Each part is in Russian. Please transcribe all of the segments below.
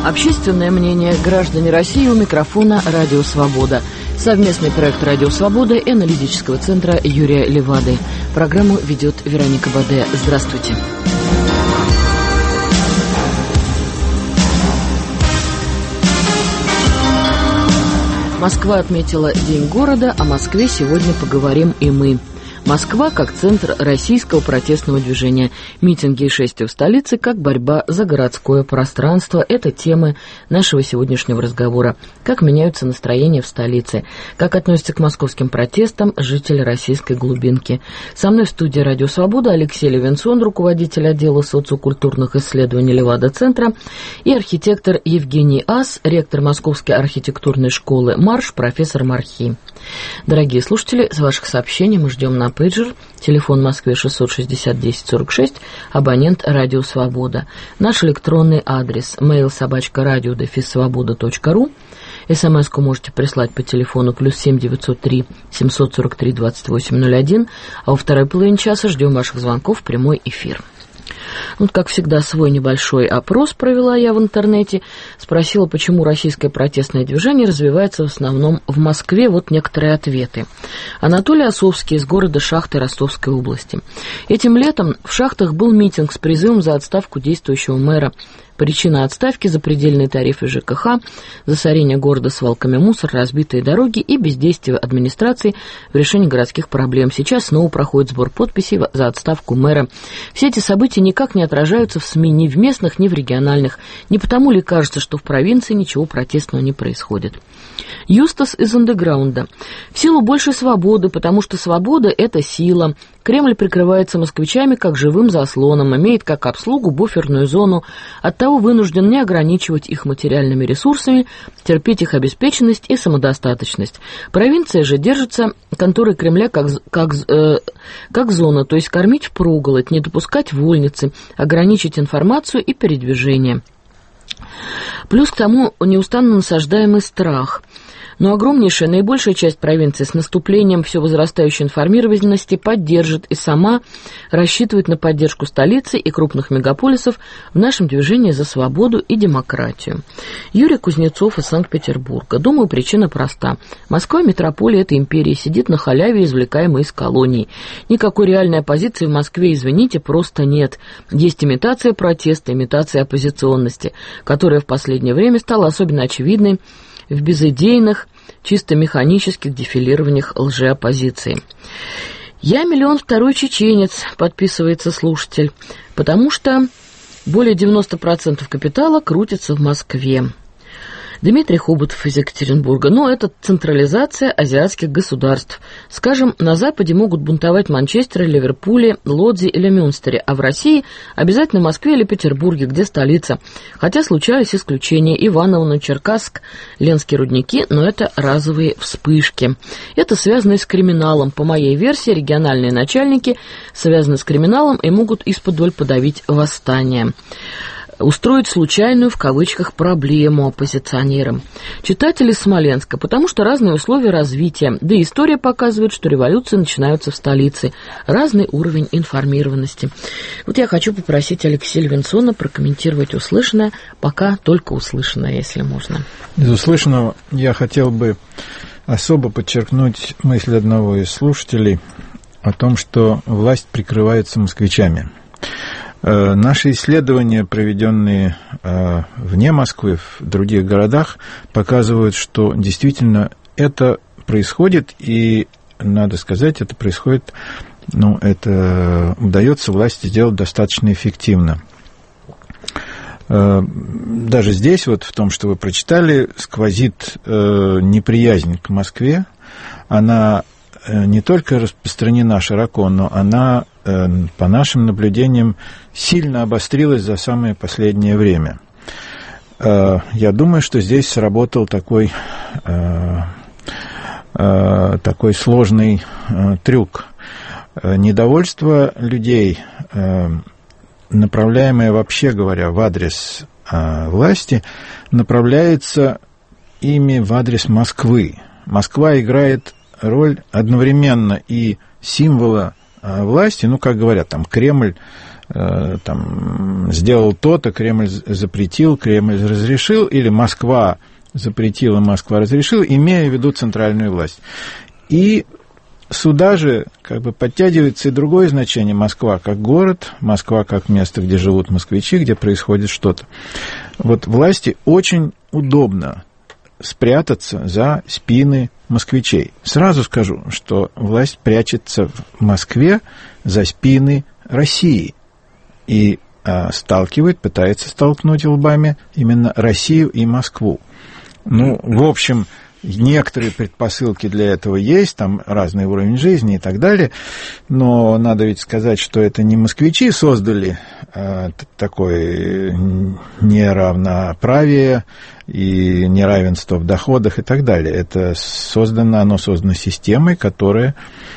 Общественное мнение граждане России, у микрофона «Радио Свобода». Совместный проект «Радио Свобода» и аналитического центра Юрия Левады. Программу ведет Вероника Баде. Здравствуйте. Москва отметила День города, о Москве сегодня поговорим и мы. Москва как центр российского протестного движения. Митинги и шествия в столице как борьба за городское пространство. Это темы нашего сегодняшнего разговора. Как меняются настроения в столице. Как относятся к московским протестам жители российской глубинки. Со мной в студии «Радио Свобода» Алексей Левинсон, руководитель отдела социокультурных исследований Левада-центра, и архитектор Евгений Ас, ректор Московской архитектурной школы «Марш», профессор МАРХИ. Дорогие слушатели, с ваших сообщений мы ждем на пейджер. Телефон в Москве 660-1046, абонент «Радио Свобода». Наш электронный адрес mail@radio-svoboda.ru. СМС-ку можете прислать по телефону +7 903 743 2801. А во второй половине часа ждем ваших звонков в прямой эфир. Вот, как всегда, свой небольшой опрос провела я в интернете. Спросила, почему российское протестное движение развивается в основном в Москве. Вот некоторые ответы. Анатолий Осовский из города Шахты Ростовской области. Этим летом в Шахтах был митинг с призывом за отставку действующего мэра. Причина отставки – запредельные тарифы ЖКХ, засорение города свалками мусора, разбитые дороги и бездействие администрации в решении городских проблем. Сейчас снова проходит сбор подписей за отставку мэра. Все эти события никак не отражаются в СМИ ни в местных, ни в региональных. Не потому ли кажется, что в провинции ничего протестного не происходит? Юстас из андеграунда. В силу большей свободы, потому что свобода – это сила. Кремль прикрывается москвичами как живым заслоном, имеет как обслугу буферную зону, оттого вынужден не ограничивать их материальными ресурсами, терпеть их обеспеченность и самодостаточность. Провинция же держится конторой Кремля как зона, то есть кормить впроголодь, не допускать вольницы, ограничить информацию и передвижение. Плюс к тому неустанно насаждаемый страх. Но огромнейшая, наибольшая часть провинции с наступлением все возрастающей информированности поддержит и сама рассчитывает на поддержку столицы и крупных мегаполисов в нашем движении за свободу и демократию. Юрий Кузнецов из Санкт-Петербурга. Думаю, причина проста. Москва, метрополия этой империи, сидит на халяве, извлекаемой из колоний. Никакой реальной оппозиции в Москве, извините, просто нет. Есть имитация протеста, имитация оппозиционности, которая в последнее время стала особенно очевидной в безыдейных, чисто механических дефилированиях лжеоппозиции. «Я 1,2 миллиона чеченец», подписывается слушатель, потому что более 90% капитала крутится в Москве. Дмитрий Хоботов из Екатеринбурга. Но это централизация азиатских государств. Скажем, на Западе могут бунтовать Манчестере, Ливерпуле, Лодзи или Мюнстере, а в России обязательно Москве или Петербурге, где столица. Хотя случались исключения: Иваново, Черкасск, Ленские рудники, но это разовые вспышки. Это связано и с криминалом. По моей версии, региональные начальники связаны с криминалом и могут исподволь подавить восстание. Устроить случайную, в кавычках, проблему оппозиционерам. Читатели Смоленска, потому что разные условия развития, да и история показывает, что революции начинаются в столице. Разный уровень информированности. Вот я хочу попросить Алексея Левинсона прокомментировать услышанное, пока только услышанное, если можно. Из услышанного я хотел бы особо подчеркнуть мысль одного из слушателей о том, что власть прикрывается москвичами. Наши исследования, проведенные вне Москвы, в других городах, показывают, что действительно это происходит, и, надо сказать, это происходит, это удается власти сделать достаточно эффективно. Даже здесь, вот в том, что вы прочитали, сквозит неприязнь к Москве. Она не только распространена широко, но она, по нашим наблюдениям, сильно обострилась за самое последнее время. Я думаю, что здесь сработал такой сложный трюк. Недовольство людей, направляемое, вообще говоря, в адрес власти, направляется ими в адрес Москвы. Москва играет роль одновременно и символа власти, как говорят, там Кремль там, сделал то-то, Кремль запретил, Кремль разрешил, или Москва запретила, Москва разрешила, имея в виду центральную власть. И сюда же как бы подтягивается и другое значение: Москва как город, Москва как место, где живут москвичи, где происходит что-то. Вот власти очень удобно спрятаться за спины москвичей. Сразу скажу, что власть прячется в Москве за спины России и пытается столкнуть лбами именно Россию и Москву. Ну, в общем, некоторые предпосылки для этого есть, там разный уровень жизни и так далее, но надо ведь сказать, что это не москвичи создали такое неравноправие и неравенство в доходах и так далее. Это оно создано системой, которая,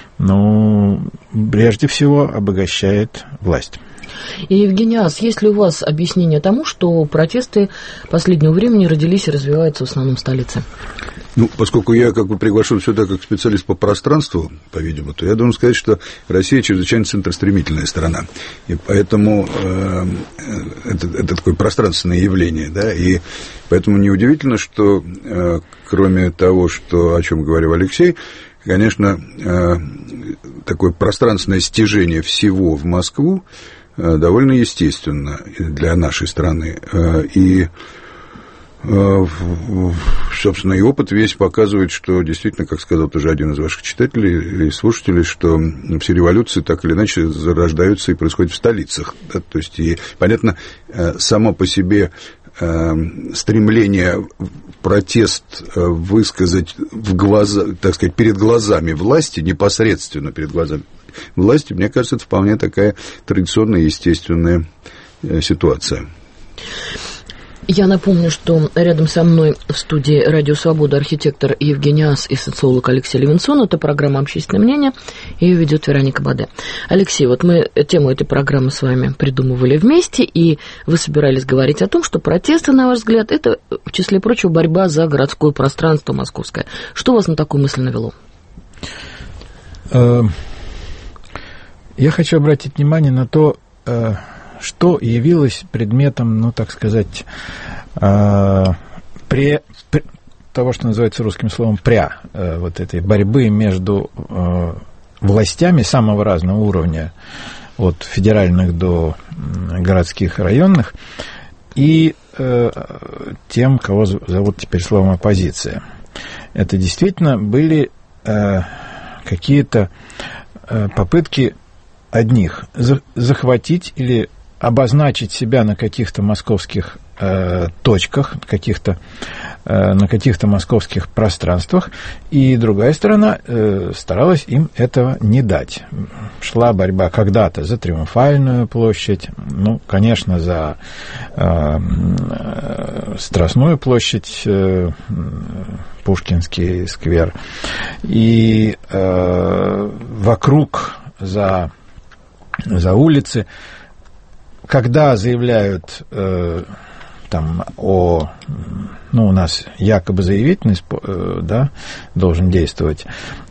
прежде всего обогащает власть. И, Евгений Ас, есть ли у вас объяснение тому, что протесты последнего времени родились и развиваются в основном в столице? Поскольку я приглашен сюда как специалист по пространству, по-видимому, то я должен сказать, что Россия чрезвычайно центростремительная страна. И поэтому это такое пространственное явление, да, и поэтому неудивительно, что кроме того, о чем говорил Алексей, конечно, такое пространственное стяжение всего в Москву довольно естественно для нашей страны. И, собственно, и опыт весь показывает, что действительно, как сказал тоже один из ваших читателей и слушателей, что все революции так или иначе зарождаются и происходят в столицах. Да? То есть, и, понятно, само по себе стремление протест высказать в глаза, так сказать, перед глазами власти, непосредственно перед глазами власти, мне кажется, это вполне такая традиционная, естественная ситуация. Я напомню, что рядом со мной в студии «Радио Свобода» архитектор Евгений Ас и социолог Алексей Левинсон. Это программа «Общественное мнение». Ее ведет Вероника Баде. Алексей, вот мы тему этой программы с вами придумывали вместе, и вы собирались говорить о том, что протесты, на ваш взгляд, это, в числе прочего, борьба за городское пространство московское. Что вас на такую мысль навело? Я хочу обратить внимание на то, что явилось предметом, так сказать, того, что называется русским словом вот этой борьбы между властями самого разного уровня, от федеральных до городских, районных, и тем, кого зовут теперь словом оппозиция. Это действительно были какие-то попытки одних захватить или обозначить себя на каких-то московских точках, на каких-то московских пространствах, и другая сторона старалась им этого не дать. Шла борьба когда-то за Триумфальную площадь, конечно, за Страстную площадь, Пушкинский сквер, и вокруг за улицы. Когда заявляют у нас якобы заявительный, должен действовать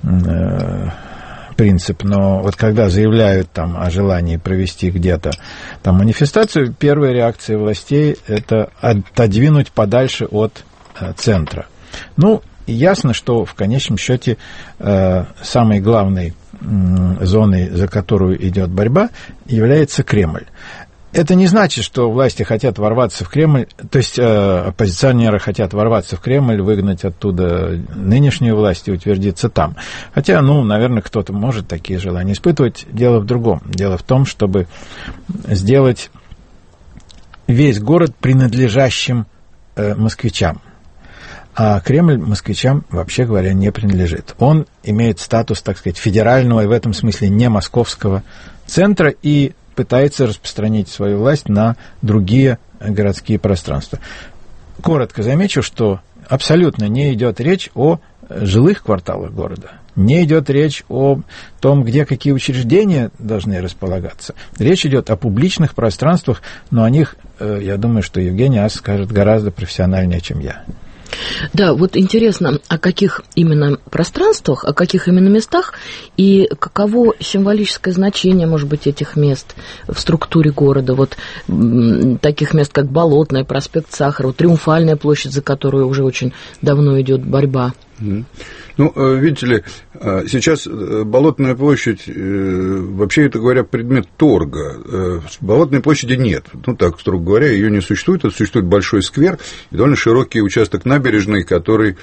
принцип, но вот когда заявляют о желании провести где-то манифестацию, первая реакция властей – это отодвинуть подальше от центра. Ясно, что в конечном счете самой главной зоной, за которую идет борьба, является Кремль. Это не значит, что власти хотят ворваться в Кремль, то есть оппозиционеры хотят ворваться в Кремль, выгнать оттуда нынешнюю власть и утвердиться там. Хотя, наверное, кто-то может такие желания испытывать. Дело в другом. Дело в том, чтобы сделать весь город принадлежащим москвичам. А Кремль москвичам, вообще говоря, не принадлежит. Он имеет статус, так сказать, федерального и в этом смысле не московского центра и пытается распространить свою власть на другие городские пространства. Коротко замечу, что абсолютно не идет речь о жилых кварталах города, не идет речь о том, где какие учреждения должны располагаться. Речь идет о публичных пространствах, но о них, я думаю, что Евгений Ас скажет гораздо профессиональнее, чем я. Да, вот интересно, о каких именно пространствах, о каких именно местах и каково символическое значение, может быть, этих мест в структуре города, вот таких мест, как Болотная, проспект Сахарова, Триумфальная площадь, за которую уже очень давно идет борьба. Ну, видите ли, сейчас Болотная площадь, вообще это говоря, предмет торга. Болотной площади нет. Ну, так, строго говоря, ее не существует. Это существует большой сквер и довольно широкий участок набережной, который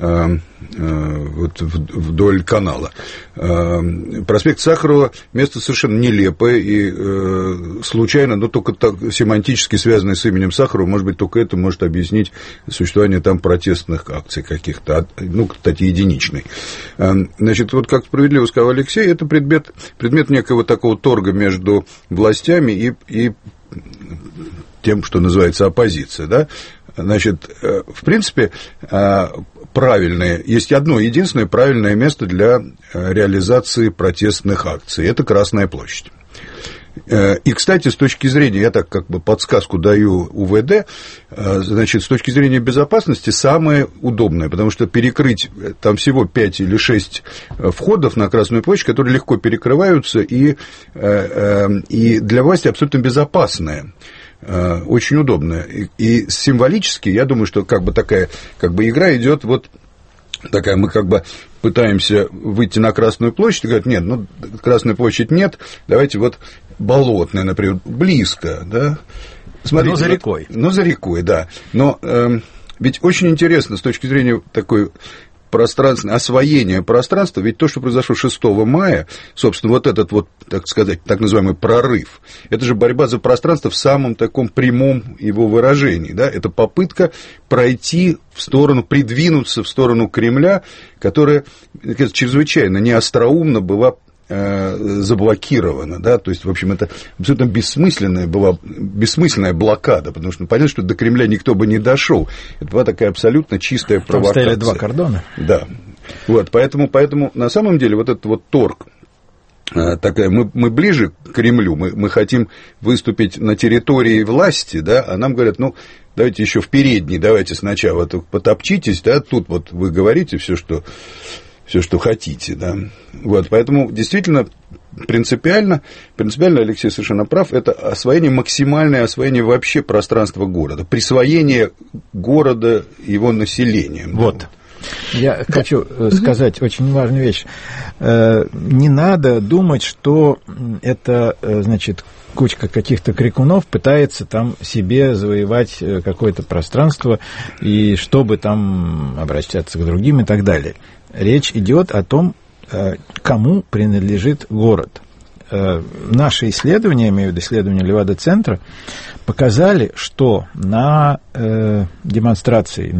вот вдоль канала. Проспект Сахарова место совершенно нелепое и случайно, но только так, семантически связанное с именем Сахарова, может быть, только это может объяснить существование там протестных акций каких-то, ну, кстати, единичный. Значит, вот как справедливо сказал Алексей, это предмет некого такого торга между властями и тем, что называется оппозиция, да. Значит, в принципе, правильное, есть одно единственное правильное место для реализации протестных акций – это Красная площадь. И, кстати, с точки зрения, я так как бы подсказку даю УВД, значит, с точки зрения безопасности самое удобное, потому что перекрыть там всего 5 или 6 входов на Красную площадь, которые легко перекрываются, и для власти абсолютно безопасное. Очень удобно. И символически, я думаю, что как бы такая как бы игра идет вот такая, мы как бы пытаемся выйти на Красную площадь и говорят, нет, ну, Красную площадь нет, давайте вот Болотная, например, близко, да. Смотрите, но за рекой. Но за рекой, да. Но ведь очень интересно с точки зрения такой пространственное освоение пространства, ведь то, что произошло 6 мая, собственно, вот этот вот, так сказать, так называемый прорыв, это же борьба за пространство в самом таком прямом его выражении, да, это попытка пройти в сторону, придвинуться в сторону Кремля, которая, чрезвычайно неостроумно была заблокирована, да, то есть, в общем, это абсолютно бессмысленная блокада, потому что понятно, что до Кремля никто бы не дошел. Это была такая абсолютно чистая провокация. Там стояли 2 кордона. Да. Вот, поэтому на самом деле вот этот вот торг, такая, мы ближе к Кремлю, мы хотим выступить на территории власти, да, а нам говорят, ну, давайте еще в передней, давайте сначала потопчитесь, да, тут вот вы говорите все, что хотите, да. Вот, поэтому действительно принципиально Алексей совершенно прав, это максимальное освоение вообще пространства города, присвоение города его населением. Вот. Я хочу сказать очень важную вещь. Не надо думать, что это, значит, кучка каких-то крикунов пытается там себе завоевать какое-то пространство, и чтобы там обращаться к другим и так далее. Речь идет о том, кому принадлежит город. Наши исследования, я имею в виду исследования Левада-центра, показали, что на демонстрации,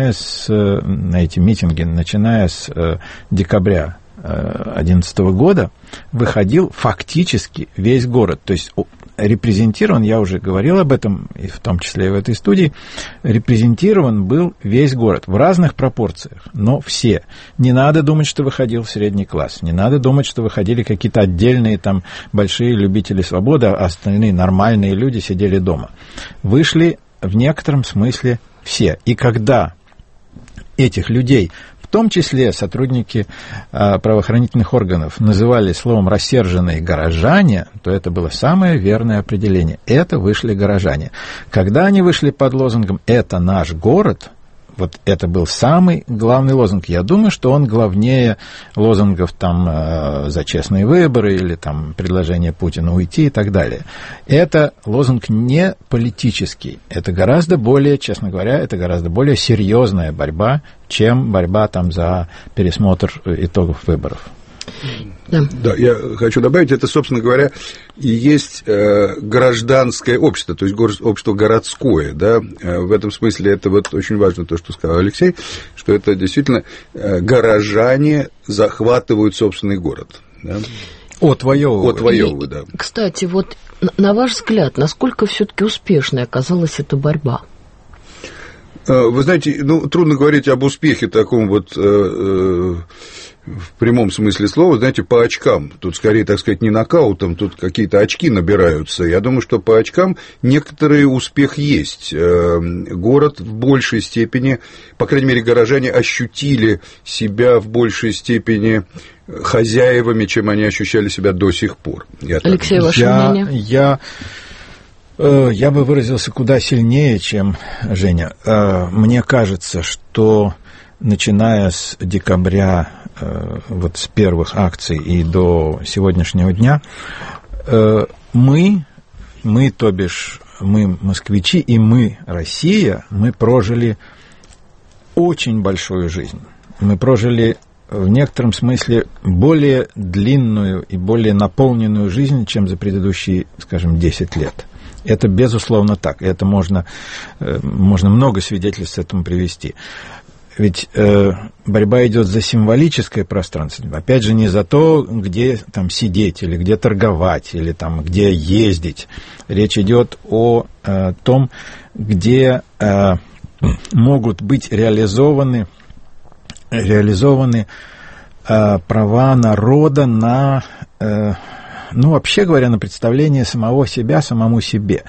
на эти митинги, начиная с декабря 2011 года, выходил фактически весь город. То есть репрезентирован, я уже говорил об этом, и в том числе и в этой студии, репрезентирован был весь город в разных пропорциях, но все. Не надо думать, что выходил средний класс, не надо думать, что выходили какие-то отдельные там большие любители свободы, а остальные нормальные люди сидели дома. Вышли в некотором смысле все. И когда этих людей, в том числе сотрудники правоохранительных органов, называли словом «рассерженные горожане», то это было самое верное определение. Это вышли горожане. Когда они вышли под лозунгом «это наш город», вот это был самый главный лозунг. Я думаю, что он главнее лозунгов там за честные выборы или там предложение Путина уйти и так далее. Это лозунг не политический. Это гораздо более, честно говоря, это гораздо более серьезная борьба, чем борьба там за пересмотр итогов выборов. Да, я хочу добавить, это, собственно говоря, и есть гражданское общество, то есть общество городское, да, в этом смысле это вот очень важно то, что сказал Алексей, что это действительно горожане захватывают собственный город, да. Отвоевывают, да. Кстати, вот на ваш взгляд, насколько все-таки успешной оказалась эта борьба? Вы знаете, трудно говорить об успехе таком вот в прямом смысле слова, знаете, по очкам. Тут скорее, так сказать, не нокаутом, тут какие-то очки набираются. Я думаю, что по очкам некоторый успех есть. Город в большей степени, по крайней мере, горожане ощутили себя в большей степени хозяевами, чем они ощущали себя до сих пор. Алексей, ваше мнение? Я бы выразился куда сильнее, чем Женя. Мне кажется, что начиная с декабря, вот с первых акций и до сегодняшнего дня, мы, то бишь мы, москвичи, и мы, Россия, мы прожили очень большую жизнь. Мы прожили в некотором смысле более длинную и более наполненную жизнь, чем за предыдущие, скажем, 10 лет. Это безусловно так. Это можно много свидетельств этому привести. Ведь борьба идет за символическое пространство. Опять же, не за то, где там сидеть, или где торговать, или там где ездить. Речь идет о том, где могут быть реализованы права народа на, вообще говоря, на представление самого себя, самому себе.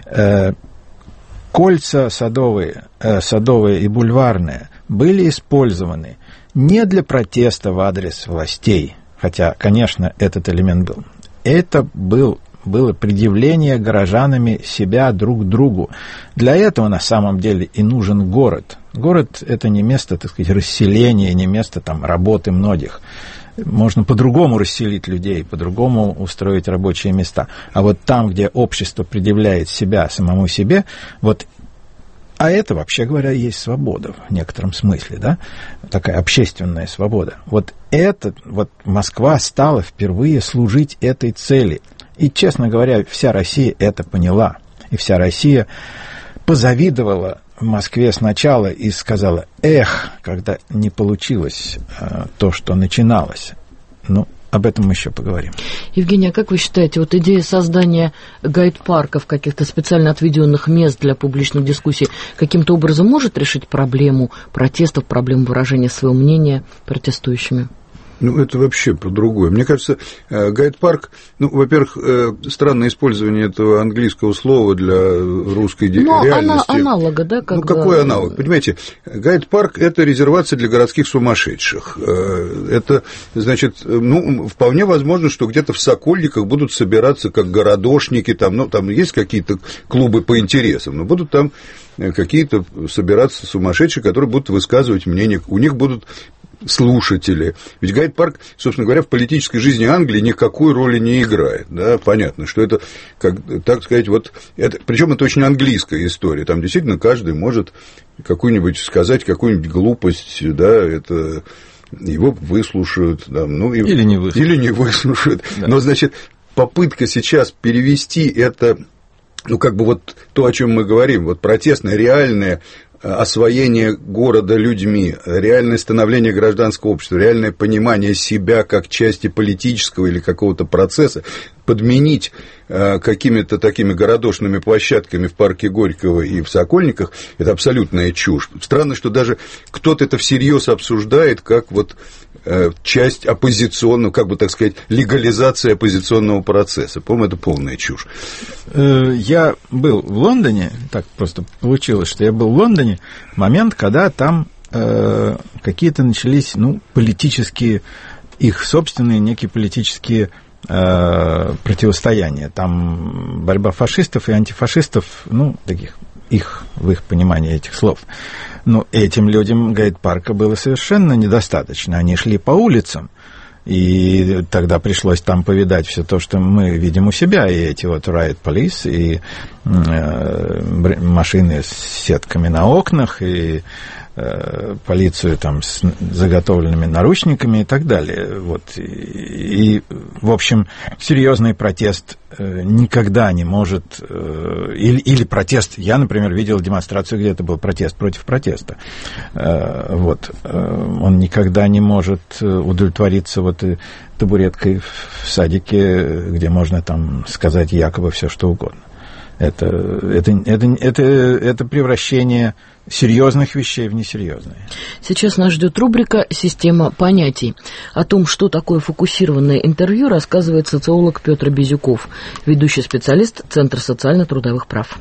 Кольца садовые и бульварные были использованы не для протеста в адрес властей, хотя, конечно, этот элемент был. Это было предъявление горожанами себя друг другу. Для этого на самом деле и нужен город. Город – это не место, так сказать, расселения, не место там работы многих. Можно по-другому расселить людей, по-другому устроить рабочие места. А вот там, где общество предъявляет себя самому себе, а это, вообще говоря, есть свобода в некотором смысле, да, такая общественная свобода. Москва стала впервые служить этой цели. И, честно говоря, вся Россия это поняла. И вся Россия позавидовала в Москве сначала и сказала: когда не получилось то, что начиналось. Об этом мы еще поговорим. Евгения, как вы считаете, идея создания гайд-парков, каких-то специально отведенных мест для публичных дискуссий, каким-то образом может решить проблему протестов, проблему выражения своего мнения протестующими? Это вообще про другое. Мне кажется, гайд-парк, во-первых, странное использование этого английского слова для русской реальности. Аналога, да? Какой аналог? Понимаете, гайд-парк – это резервация для городских сумасшедших. Это, значит, вполне возможно, что где-то в Сокольниках будут собираться как городошники, там есть какие-то клубы по интересам, но будут там какие-то собираться сумасшедшие, которые будут высказывать мнение, у них будут слушатели. Ведь гайд-парк, собственно говоря, в политической жизни Англии никакой роли не играет. Да? Понятно, что это, так сказать, причем это очень английская история. Там действительно каждый может сказать какую-нибудь глупость, да, это его выслушают. Да, или не выслушают. Или не выслушают. Да. Но, значит, попытка сейчас перевести это, то, о чем мы говорим, протестное, реальное освоение города людьми, реальное становление гражданского общества, реальное понимание себя как части политического или какого-то процесса, подменить какими-то такими городошными площадками в парке Горького и в Сокольниках, это абсолютная чушь. Странно, что даже кто-то это всерьез обсуждает как часть оппозиционного, так сказать, легализация оппозиционного процесса. По-моему, это полная чушь. Я был в Лондоне, так просто получилось, что я был в Лондоне в момент, когда там какие-то начались, политические, их собственные некие политические противостояния. Там борьба фашистов и антифашистов, в их понимании этих слов. Но этим людям гайд-парка было совершенно недостаточно. Они шли по улицам, и тогда пришлось там повидать все то, что мы видим у себя, и эти riot police, и машины с сетками на окнах, и полицию там с заготовленными наручниками и так далее. И, в общем, серьезный протест никогда не может... Или протест... Я, например, видел демонстрацию, где это был протест против протеста. Он никогда не может удовлетвориться табуреткой в садике, где можно там сказать якобы все что угодно. Это превращение серьезных вещей в несерьезные. Сейчас нас ждет рубрика «Система понятий». О том, что такое фокусированное интервью, рассказывает социолог Петр Безюков, ведущий специалист Центра социально-трудовых прав.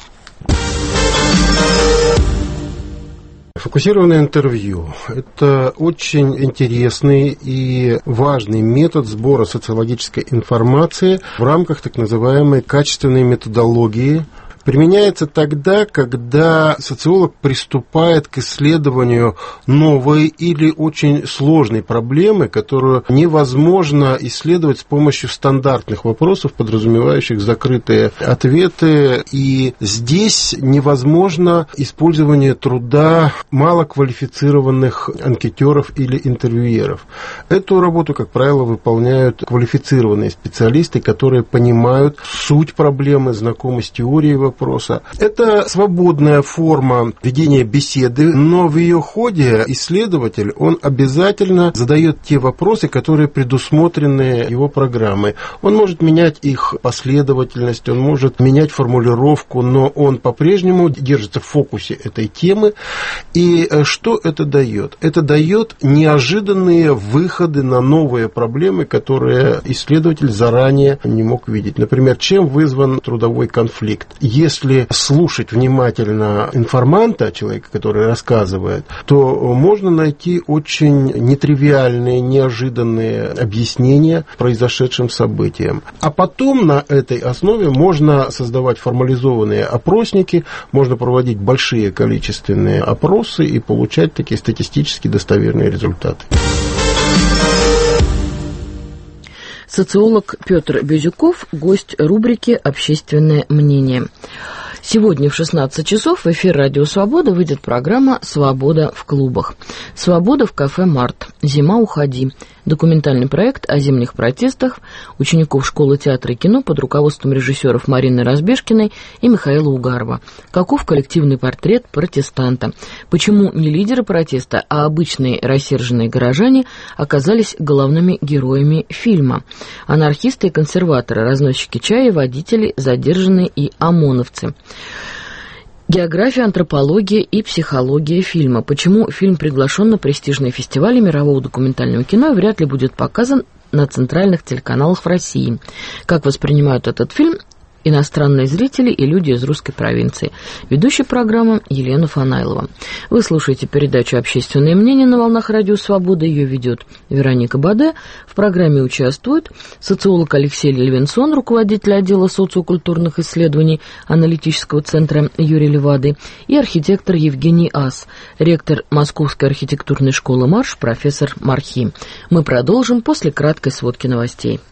Фокусированное интервью – это очень интересный и важный метод сбора социологической информации в рамках так называемой качественной методологии. Применяется тогда, когда социолог приступает к исследованию новой или очень сложной проблемы, которую невозможно исследовать с помощью стандартных вопросов, подразумевающих закрытые ответы. И здесь невозможно использование труда малоквалифицированных анкетеров или интервьюеров. Эту работу, как правило, выполняют квалифицированные специалисты, которые понимают суть проблемы, знакомы с теорией вопроса. Это свободная форма ведения беседы, но в ее ходе исследователь, он обязательно задает те вопросы, которые предусмотрены его программой. Он может менять их последовательность, он может менять формулировку, но он по-прежнему держится в фокусе этой темы. И что это дает? Это дает неожиданные выходы на новые проблемы, которые исследователь заранее не мог видеть. Например, чем вызван трудовой конфликт? Если слушать внимательно информанта, человека, который рассказывает, то можно найти очень нетривиальные, неожиданные объяснения произошедшим событиям. А потом на этой основе можно создавать формализованные опросники, можно проводить большие количественные опросы и получать такие статистически достоверные результаты. Социолог Петр Безюков, гость рубрики «Общественное мнение». Сегодня в 16 часов в эфир «Радио Свобода» выйдет программа «Свобода в клубах». «Свобода в кафе «Март». Зима, уходи». Документальный проект о зимних протестах учеников школы театра и кино под руководством режиссеров Марины Разбежкиной и Михаила Угарова. Каков коллективный портрет протестанта? Почему не лидеры протеста, а обычные рассерженные горожане оказались главными героями фильма? Анархисты и консерваторы, разносчики чая, водители, задержанные и ОМОНовцы. География, антропология и психология фильма. Почему фильм приглашен на престижные фестивали мирового документального кино и вряд ли будет показан на центральных телеканалах в России? Как воспринимают этот фильм иностранные зрители и люди из русской провинции? Ведущая программы Елена Фанайлова. Вы слушаете передачу «Общественное мнение» на волнах Радио Свобода. Ее ведет Вероника Баде. В программе участвуют социолог Алексей Левинсон, руководитель отдела социокультурных исследований аналитического центра Юрий Левады, и архитектор Евгений Ас, ректор Московской архитектурной школы «Марш», профессор Мархи. Мы продолжим после краткой сводки новостей.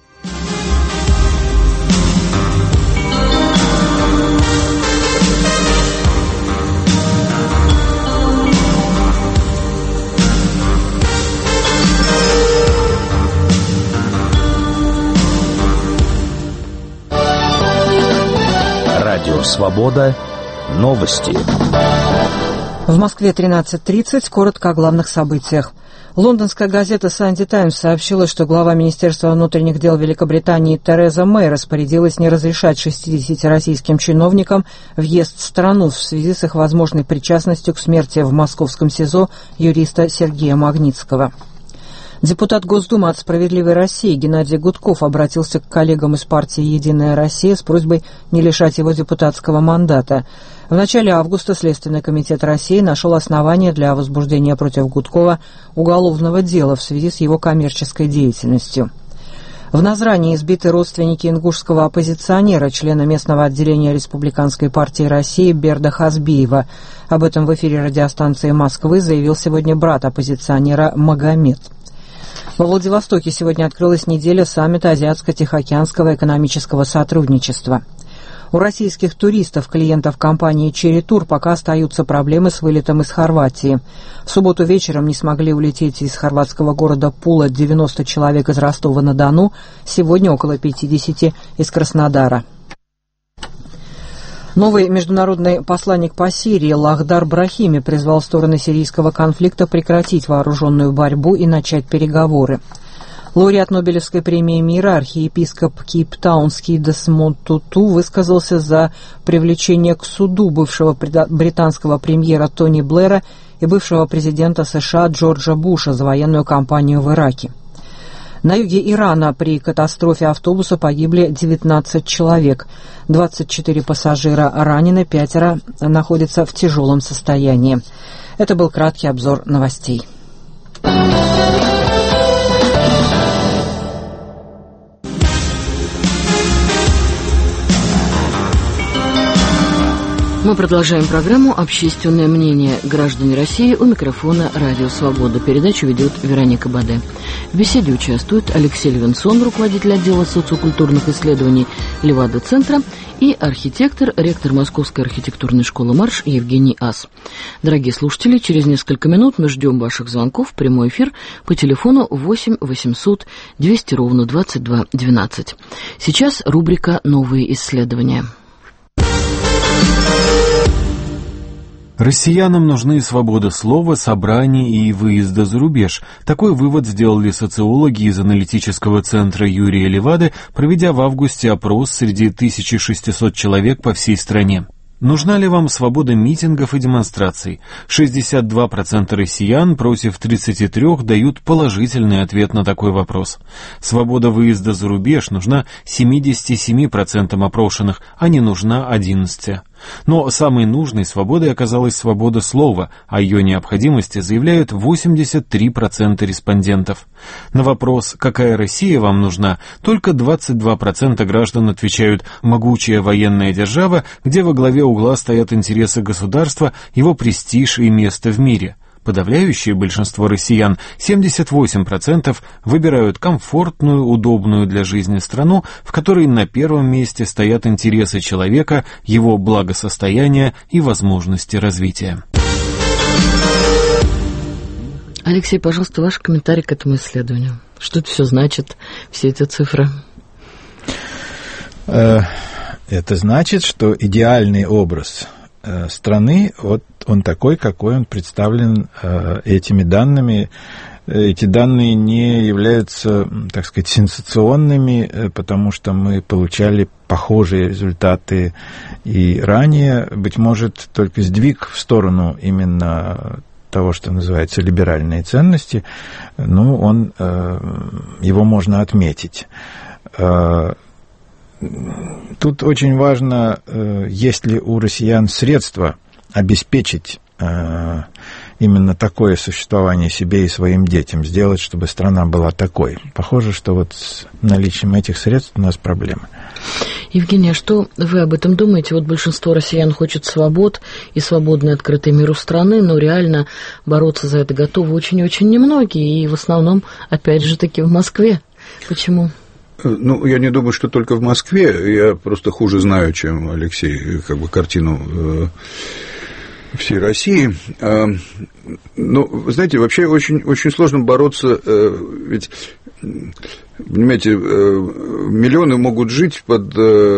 Радио «Свобода». Новости. В Москве 13:30. Коротко о главных событиях. Лондонская газета «Санди Таймс» сообщила, что глава Министерства внутренних дел Великобритании Тереза Мэй распорядилась не разрешать 60 российским чиновникам въезд в страну в связи с их возможной причастностью к смерти в московском СИЗО юриста Сергея Магнитского. Депутат Госдумы от «Справедливой России» Геннадий Гудков обратился к коллегам из партии «Единая Россия» с просьбой не лишать его депутатского мандата. В начале августа Следственный комитет России нашел основания для возбуждения против Гудкова уголовного дела в связи с его коммерческой деятельностью. В Назрани избиты родственники ингушского оппозиционера, члена местного отделения Республиканской партии России Берда Хазбиева. Об этом в эфире радиостанции Москвы заявил сегодня брат оппозиционера Магомед. Во Владивостоке сегодня открылась неделя саммита Азиатско-Тихоокеанского экономического сотрудничества. У российских туристов, клиентов компании «Черри Тур», пока остаются проблемы с вылетом из Хорватии. В субботу вечером не смогли улететь из хорватского города Пула 90 человек из Ростова-на-Дону, сегодня около 50 из Краснодара. Новый международный посланник по Сирии Лахдар Брахими призвал стороны сирийского конфликта прекратить вооруженную борьбу и начать переговоры. Лауреат Нобелевской премии мира, архиепископ кейптаунский Десмонд Туту высказался за привлечение к суду бывшего британского премьера Тони Блэра и бывшего президента США Джорджа Буша за военную кампанию в Ираке. На юге Ирана при катастрофе автобуса погибли 19 человек. 24 пассажира ранены, 5 находятся в тяжелом состоянии. Это был краткий обзор новостей. Мы продолжаем программу «Общественное мнение. Граждане России». У микрофона «Радио Свобода». Передачу ведет Вероника Баде. В беседе участвуют Алексей Левинсон, руководитель отдела социокультурных исследований Левада-центра, и архитектор, ректор Московской архитектурной школы «Марш» Евгений Ас. Дорогие слушатели, через несколько минут мы ждем ваших звонков в прямой эфир по телефону 8 800 200 ровно 22 12. Сейчас рубрика «Новые исследования». Россиянам нужны свобода слова, собраний и выезда за рубеж. Такой вывод сделали социологи из аналитического центра Юрия Левады, проведя в августе опрос среди 1600 человек по всей стране. Нужна ли вам свобода митингов и демонстраций? 62% россиян против 33% дают положительный ответ на такой вопрос. Свобода выезда за рубеж нужна 77% опрошенных, а не нужна 11%. Но самой нужной свободой оказалась свобода слова, о ее необходимости заявляют 83% респондентов. На вопрос «Какая Россия вам нужна?» только 22% граждан отвечают «Могучая военная держава, где во главе угла стоят интересы государства, его престиж и место в мире». Подавляющее большинство россиян, 78%, выбирают комфортную, удобную для жизни страну, в которой на первом месте стоят интересы человека, его благосостояния и возможности развития. Алексей, пожалуйста, ваш комментарий к этому исследованию. Что это все значит, все эти цифры? Это значит, что идеальный образ страны, вот он такой, какой он представлен этими данными. Эти данные не являются, так сказать, сенсационными, потому что мы получали похожие результаты и ранее. Быть может, только сдвиг в сторону именно того, что называется либеральные ценности, ну, его можно отметить. Тут очень важно, есть ли у россиян средства обеспечить именно такое существование себе и своим детям, сделать, чтобы страна была такой. Похоже, что вот с наличием этих средств у нас проблемы. Евгения, что вы об этом думаете? Вот большинство россиян хочет свобод и свободной открытой миру страны, но реально бороться за это готовы очень-очень немногие, и в основном, опять же таки, в Москве. Почему? Ну, я не думаю, что только в Москве. Я просто хуже знаю, чем Алексей, картину всей России. Но, вы знаете, вообще очень, очень сложно бороться, ведь, понимаете, миллионы могут жить под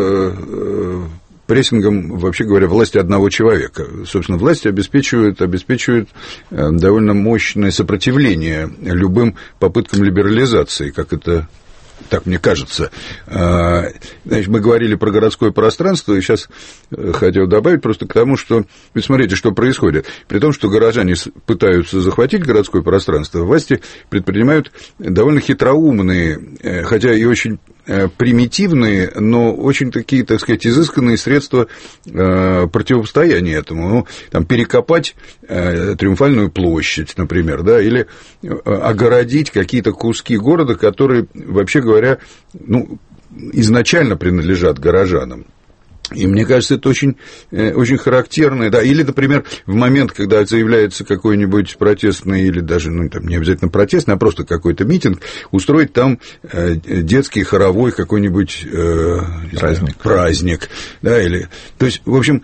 прессингом, вообще говоря, власти одного человека. Собственно, власти обеспечивают довольно мощное сопротивление любым попыткам либерализации, как это... Так мне кажется. Значит, мы говорили про городское пространство, и сейчас хотел добавить просто к тому, что... Ведь смотрите, что происходит. При том, что горожане пытаются захватить городское пространство, власти предпринимают довольно хитроумные, хотя и очень примитивные, но очень такие, так сказать, изысканные средства противостояния этому. Ну, там, перекопать Триумфальную площадь, например, да, или огородить какие-то куски города, которые, вообще говоря, изначально принадлежат горожанам. И мне кажется, это очень, очень характерно. Да. Или, например, в момент, когда заявляется какой-нибудь протестный, или даже не обязательно протестный, а просто какой-то митинг, устроить там детский хоровой какой-нибудь праздник. Да, или... То есть, в общем,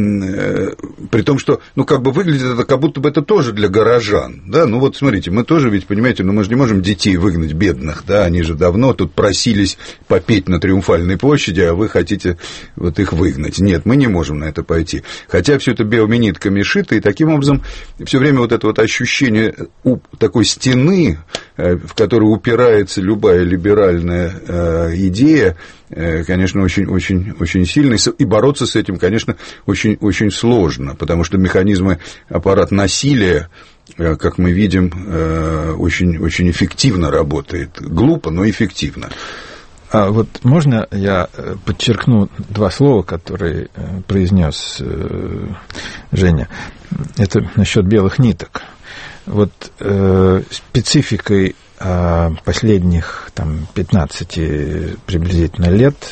при том, что, выглядит это, как будто бы это тоже для горожан, да, вот смотрите, мы тоже ведь, понимаете, мы же не можем детей выгнать бедных, да, они же давно тут просились попеть на Триумфальной площади, а вы хотите вот их выгнать. Нет, мы не можем на это пойти, хотя все это белыми нитками шито, и таким образом все время вот это вот ощущение у такой стены в который упирается любая либеральная идея, конечно, очень сильно, и бороться с этим, конечно, очень сложно, потому что механизмы, аппарат насилия, как мы видим, очень эффективно работает. Глупо, но эффективно. А вот можно я подчеркну два слова, которые произнес Женя? Это насчет белых ниток. Вот спецификой последних 15 приблизительно лет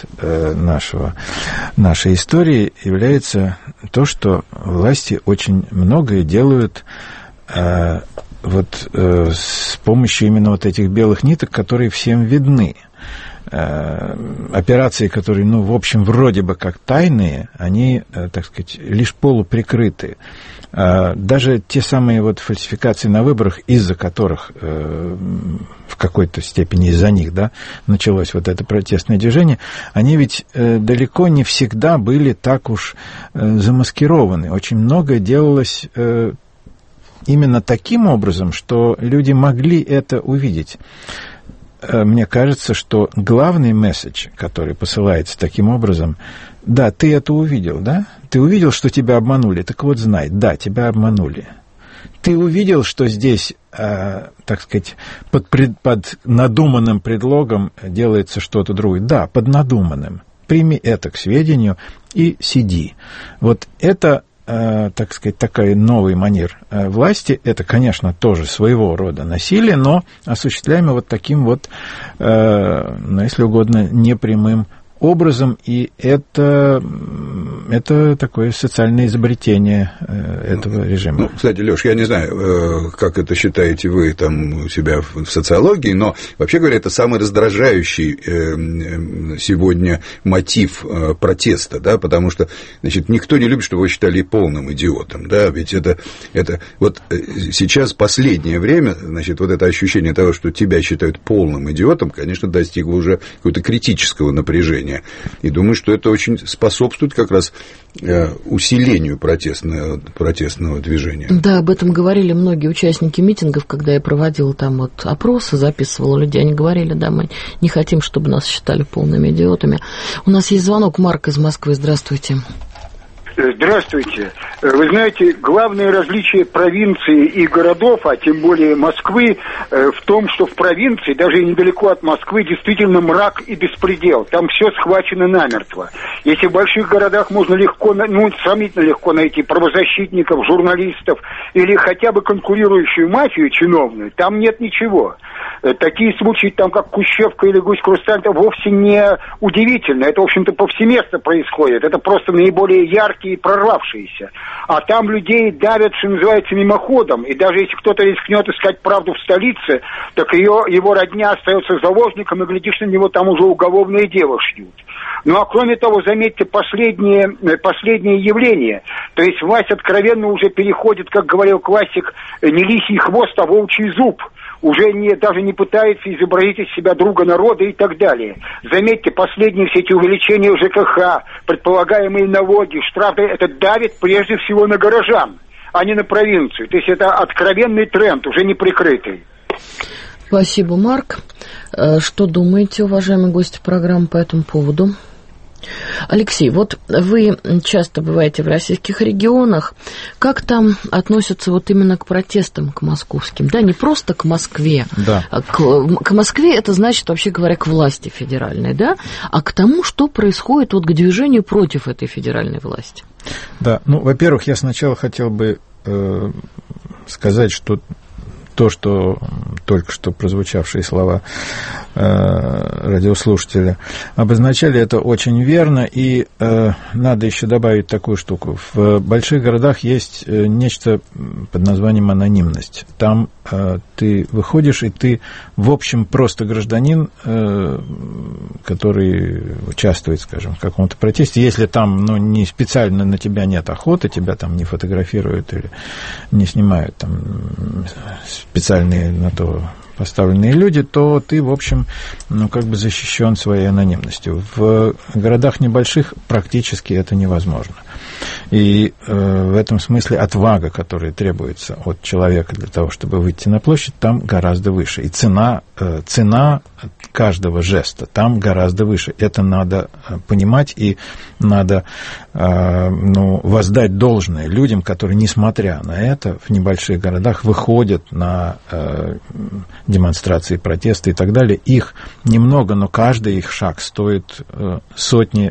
нашей истории является то, что власти очень многое делают с помощью именно вот этих белых ниток, которые всем видны. Операции, которые, в общем, вроде бы как тайные, они, так сказать, лишь полуприкрыты. Даже те самые фальсификации на выборах, из-за которых, в какой-то степени из-за них, началось это протестное движение, они ведь далеко не всегда были так уж замаскированы. Очень многое делалось именно таким образом, что люди могли это увидеть. Мне кажется, что главный месседж, который посылается таким образом, да, ты это увидел, да? Ты увидел, что тебя обманули, так вот знай, да, тебя обманули. Ты увидел, что здесь, так сказать, под надуманным предлогом делается что-то другое. Да, под надуманным. Прими это к сведению и сиди. Вот это, так сказать, такой новый манер власти, это, конечно, тоже своего рода насилие, но осуществляемо таким если угодно, непрямым образом, и это такое социальное изобретение этого режима. Кстати, Лёш, я не знаю, как это считаете вы у себя в социологии, но, вообще говоря, это самый раздражающий сегодня мотив протеста, потому что, никто не любит, чтобы его считали полным идиотом, ведь это сейчас последнее время, это ощущение того, что тебя считают полным идиотом, конечно, достигло уже какого-то критического напряжения. И думаю, что это очень способствует как раз усилению протестного движения. Да, об этом говорили многие участники митингов, когда я проводила опросы, записывала людей. Они говорили, да, мы не хотим, чтобы нас считали полными идиотами. У нас есть звонок. Марк из Москвы. Здравствуйте. Здравствуйте. Вы знаете, главное различие провинции и городов, а тем более Москвы, в том, что в провинции, даже недалеко от Москвы, действительно мрак и беспредел. Там все схвачено намертво. Если в больших городах можно легко, сравнительно легко найти правозащитников, журналистов или хотя бы конкурирующую мафию чиновную, там нет ничего. Такие случаи, как Кущевка или Гусь-Хрусталь, это вовсе не удивительно. Это, в общем-то, повсеместно происходит. Это просто наиболее яркие и прорвавшиеся. А там людей давят, что называется, мимоходом. И даже если кто-то рискнет искать правду в столице, так его родня остается заложником, и, глядишь, на него там уже уголовное дело шьют. Ну, а кроме того, заметьте, последнее явление. То есть власть откровенно уже переходит, как говорил классик, не лисий хвост, а волчий зуб. Уже даже не пытается изобразить из себя друга народа и так далее. Заметьте, последние все эти увеличения ЖКХ, предполагаемые налоги, штрафы, это давит прежде всего на горожан, а не на провинцию. То есть это откровенный тренд, уже не прикрытый. Спасибо, Марк. Что думаете, уважаемые гости программы, по этому поводу? Алексей, вы часто бываете в российских регионах. Как там относятся именно к протестам, к московским? Да, не просто к Москве. Да. К Москве это значит, вообще говоря, к власти федеральной, да? А к тому, что происходит к движению против этой федеральной власти. Да, во-первых, я сначала хотел бы сказать, что то, что только что прозвучавшие слова радиослушателя обозначали, это очень верно, и надо еще добавить такую штуку. В больших городах есть нечто под названием анонимность. Там ты выходишь, и ты, в общем, просто гражданин, который участвует, скажем, в каком-то протесте. Если там, не специально на тебя нет охоты, тебя там не фотографируют или не снимают там специальные на то поставленные люди, то ты, в общем, как бы защищен своей анонимностью. В городах небольших практически это невозможно. И в этом смысле отвага, которая требуется от человека для того, чтобы выйти на площадь, там гораздо выше. И цена каждого жеста там гораздо выше. Это надо понимать, и надо воздать должное людям, которые, несмотря на это, в небольших городах выходят на демонстрации, протесты и так далее. Их немного, но каждый их шаг стоит сотни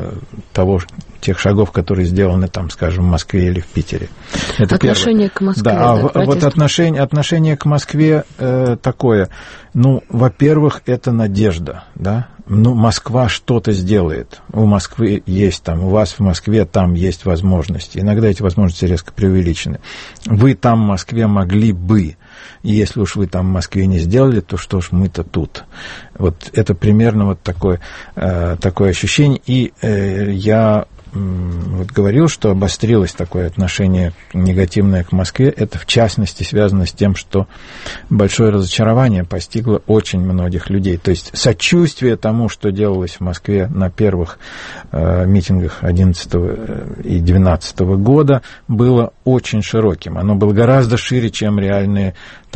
тех шагов, которые сделаны, там, скажем, в Москве или в Питере. Это отношение к Москве. Да, вот отношение к Москве такое. Во-первых, это надежда, да. Москва что-то сделает. У Москвы есть там, у вас в Москве там есть возможности. Иногда эти возможности резко преувеличены. Вы там в Москве могли бы. И если уж вы там в Москве не сделали, то что ж мы-то тут. Вот это примерно вот такое ощущение. И я говорил, что обострилось такое отношение негативное к Москве. Это, в частности, связано с тем, что большое разочарование постигло очень многих людей. То есть сочувствие тому, что делалось в Москве на первых митингах 2011 и 2012 года, было очень широким. Оно было гораздо шире, чем реальные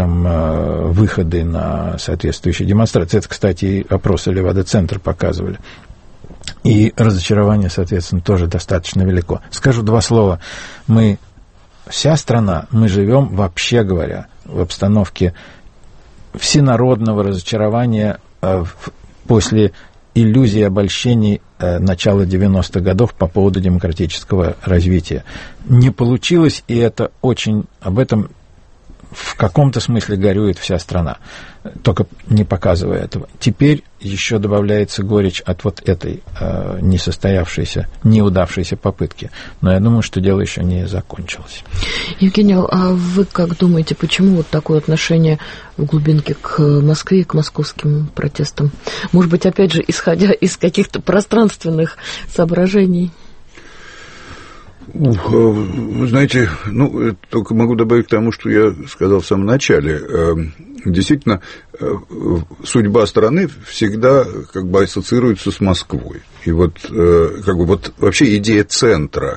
выходы на соответствующие демонстрации. Это, кстати, и опросы Левада-центра показывали. И разочарование, соответственно, тоже достаточно велико. Скажу два слова. Вся страна, мы живем, вообще говоря, в обстановке всенародного разочарования после иллюзий и обольщений начала 90-х годов по поводу демократического развития. Не получилось, и это об этом в каком-то смысле горюет вся страна, только не показывая этого. Теперь еще добавляется горечь от вот этой несостоявшейся, неудавшейся попытки. Но я думаю, что дело еще не закончилось. Евгений, а вы как думаете, почему вот такое отношение в глубинке к Москве и к московским протестам? Может быть, опять же, исходя из каких-то пространственных соображений? Вы знаете, только могу добавить к тому, что я сказал в самом начале. Действительно, судьба страны всегда ассоциируется с Москвой. И вообще идея центра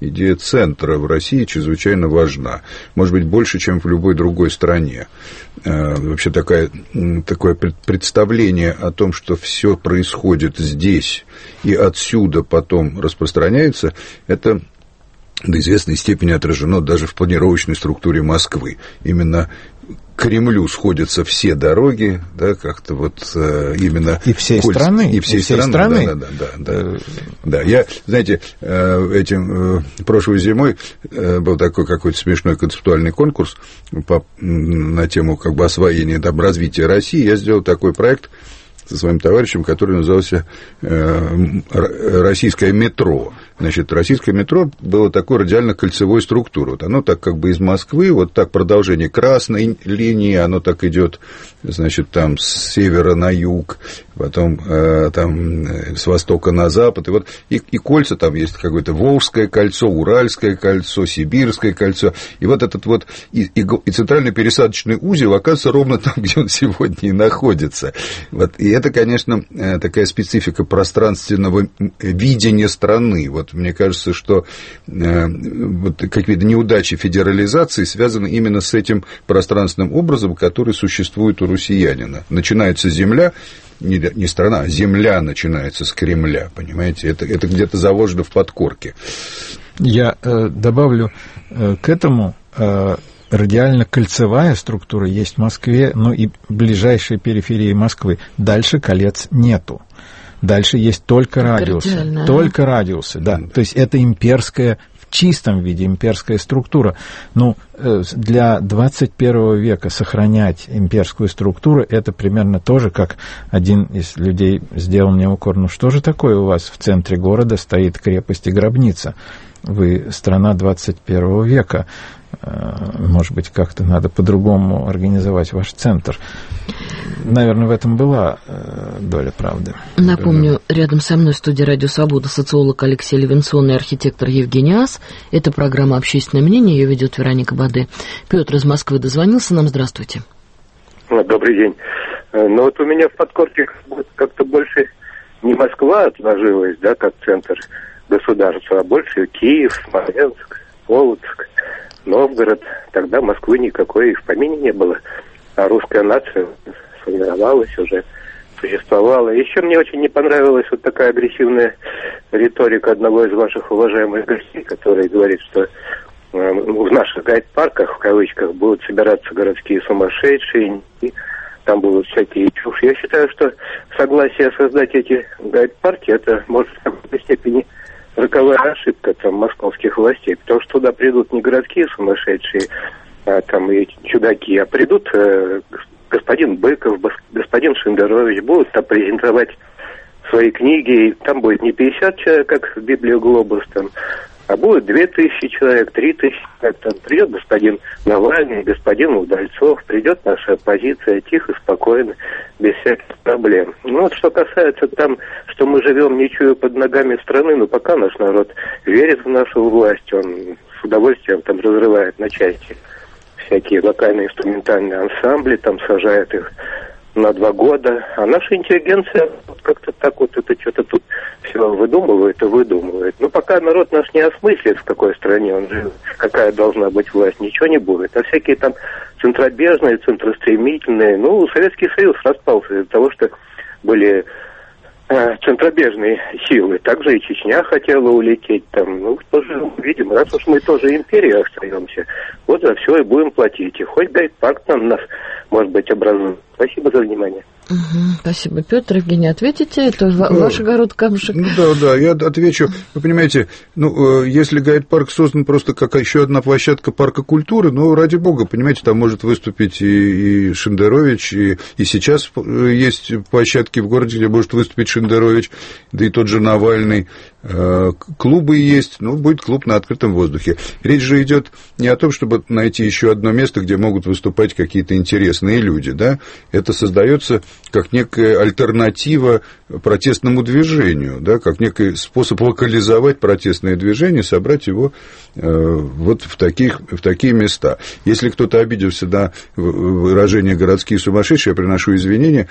в России чрезвычайно важна. Может быть, больше, чем в любой другой стране. Вообще такое представление о том, что все происходит здесь и отсюда потом распространяется, это до известной степени отражено даже в планировочной структуре Москвы. Именно к Кремлю сходятся все дороги, да, как-то именно... И всей страны. И всей страны. Да. Я, знаете, прошлой зимой был такой какой-то смешной концептуальный конкурс на тему освоения, развития России. Я сделал такой проект со своим товарищем, который назывался «Российское метро». Значит, российское метро было такой радиально-кольцевой структурой. Оно так из Москвы, вот так продолжение красной линии, оно так идет, значит, там с севера на юг, потом с востока на запад. И кольца там есть какое-то Волжское кольцо, Уральское кольцо, Сибирское кольцо. И вот этот и центральный пересадочный узел оказывается ровно там, где он сегодня и находится. И это, конечно, такая специфика пространственного видения страны. Мне кажется, что какие-то неудачи федерализации связаны именно с этим пространственным образом, который существует у россиянина. Начинается земля, не страна, а земля начинается с Кремля, понимаете? Это где-то заложено в подкорке. Я добавлю к этому... Радиально-кольцевая структура есть в Москве, и ближайшей периферии Москвы. Дальше колец нету. Дальше есть только радиусы. Только радиусы, да. То есть это имперская, в чистом виде имперская структура. Для 21 века сохранять имперскую структуру, это примерно тоже, как один из людей сделал мне укор. Что же такое у вас в центре города стоит крепость и гробница? Вы страна 21 века. Может быть, как-то надо по-другому организовать ваш центр. Наверное, в этом была доля правды. Напомню, рядом со мной в студии «Радио Свобода» социолог Алексей Левинсон и архитектор Евгений Ас. Это программа «Общественное мнение», ее ведет Вероника Баде. Петр из Москвы дозвонился нам. Здравствуйте. Добрый день. Ну вот у меня в подкорке как-то больше не Москва отложилась, да, как центр государства, а больше Киев, Смоленск, Полоцк, Новгород. Тогда Москвы никакой и в помине не было. А русская нация сформировалась уже, существовала. Еще мне очень не понравилась вот такая агрессивная риторика одного из ваших уважаемых гостей, который говорит, что в наших гайд-парках, в кавычках, будут собираться городские сумасшедшие, и там будут всякие чушь. Я считаю, что согласие создать эти гайд-парки, это, может, в какой-то степени роковая ошибка там московских властей, потому что туда придут не городские сумасшедшие, а там и чудаки, а придут господин Быков, господин Шендерович, будут там презентовать свои книги, и там будет не 50 человек, как в Библии Глобус, там, а будет 2000 человек, 3000 человек. Там придет господин Навальный, господин Удальцов, придет наша оппозиция тихо, спокойно, без всяких проблем. Ну вот что касается там, что мы живем, не чуя под ногами страны, но пока наш народ верит в нашу власть, он с удовольствием там разрывает на части всякие локальные инструментальные ансамбли, там сажает их на 2 года, а наша интеллигенция как-то так вот это что-то тут все выдумывает и выдумывает. Ну, пока народ наш не осмыслит, в какой стране он живет, какая должна быть власть, ничего не будет. А всякие там центробежные, центростремительные, ну, Советский Союз распался из-за того, что были центробежные силы. Также и Чечня хотела улететь там. Ну, тоже видим, раз уж мы тоже империей остаемся, вот за все и будем платить. И хоть гайд-парк нам нас, может быть, образует. Спасибо за внимание. Спасибо, Петр. Евгений, ответите? Это ваш огород, камушек. Ну, да, я отвечу. Вы понимаете, ну, если гайд-парк создан просто как еще одна площадка парка культуры, ну, ради бога, понимаете, там может выступить и Шендерович, и сейчас есть площадки в городе, где может выступить Шендерович, да и тот же Навальный. Клубы есть, ну, будет клуб на открытом воздухе. Речь же идет не о том, чтобы найти еще одно место, где могут выступать какие-то интересные люди, да, это создается как некая альтернатива протестному движению, да, как некий способ локализовать протестное движение, собрать его вот в такие места. Если кто-то обиделся на выражение «городские сумасшедшие», я приношу извинения,